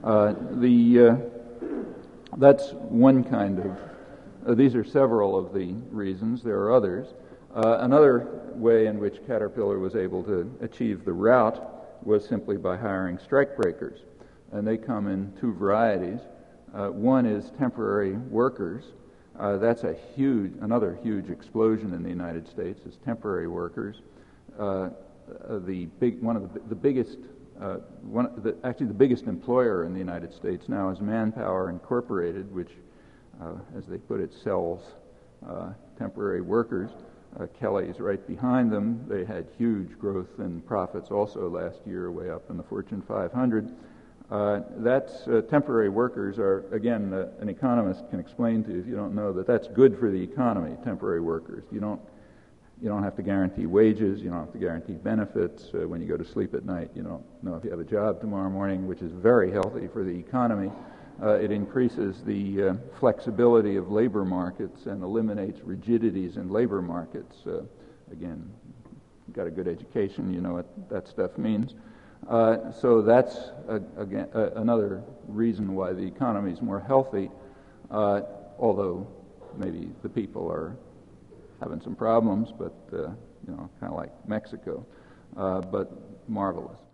That's one kind of, these are several of the reasons. There are others. Another way in which Caterpillar was able to achieve the rout was simply by hiring strikebreakers. And they come in two varieties. One is temporary workers. That's another huge explosion in the United States is temporary workers. The biggest employer in the United States now is Manpower Incorporated, which, as they put it, sells temporary workers. Kelly's right behind them. They had huge growth in profits also last year, way up in the Fortune 500. Temporary workers are, again, an economist can explain to you if you don't know that's good for the economy, temporary workers. You don't have to guarantee wages, you don't have to guarantee benefits. When you go to sleep at night, you don't know if you have a job tomorrow morning, which is very healthy for the economy. It increases the flexibility of labor markets and eliminates rigidities in labor markets. Again, you've got a good education, you know what that stuff means. So that's, again, another reason why the economy is more healthy, although maybe the people are having some problems, but, kind of like Mexico, but marvelous.